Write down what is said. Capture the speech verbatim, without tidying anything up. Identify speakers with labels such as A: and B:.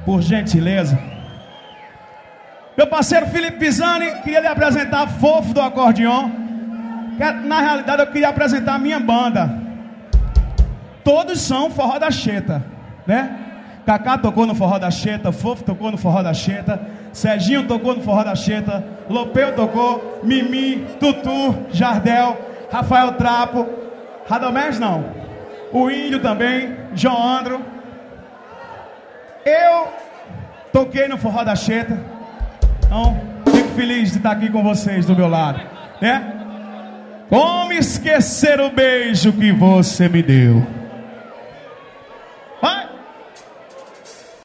A: por gentileza. Meu parceiro Felipe Pisani, queria lhe apresentar Fofo do Acordeon. Na realidade eu queria apresentar a minha banda. Todos são forró da cheta, né? Cacá tocou no forró da cheta, Fofo tocou no forró da cheta, Serginho tocou no forró da cheta, Lopeu tocou, Mimi, Tutu, Jardel, Rafael Trapo, Radamés não, o Índio também, João Andro. Eu toquei no forró da cheta, então fico feliz de estar aqui com vocês do meu lado, né? Como esquecer o beijo que você me deu?